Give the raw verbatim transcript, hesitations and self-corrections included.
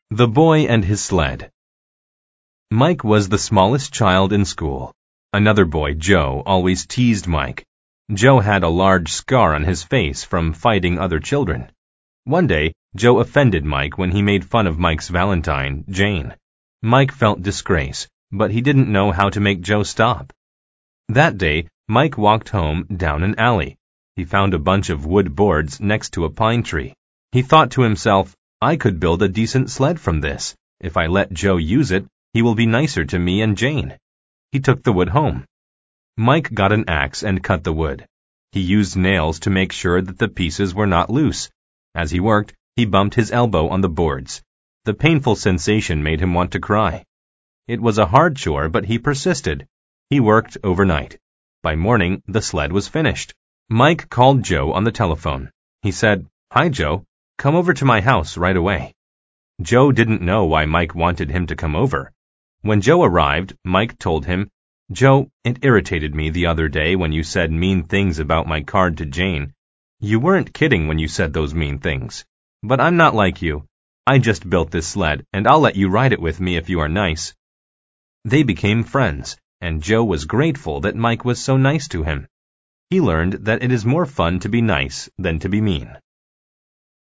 The Boy and His Sled. Mike was the smallest child in school. Another boy, Joe, always teased Mike. Joe had a large scar on his face from fighting other children. One day, Joe offended Mike when he made fun of Mike's Valentine, Jane. Mike felt disgrace, but he didn't know how to make Joe stop. That day, Mike walked home down an alley. He found a bunch of wood boards next to a pine tree. He thought to himself, I could build a decent sled from this. If I let Joe use it, he will be nicer to me and Jane. He took the wood home. Mike got an axe and cut the wood. He used nails to make sure that the pieces were not loose. As he worked, he bumped his elbow on the boards. The painful sensation made him want to cry. It was a hard chore, but he persisted. He worked overnight. By morning, the sled was finished. Mike called Joe on the telephone. He said, "Hi, Joe. Come over to my house right away." Joe didn't know why Mike wanted him to come over. When Joe arrived, Mike told him, "Joe, it irritated me the other day when you said mean things about my card to Jane. You weren't kidding when you said those mean things. But I'm not like you. I just built this sled, and I'll let you ride it with me if you are nice." They became friends, and Joe was grateful that Mike was so nice to him. He learned that it is more fun to be nice than to be mean.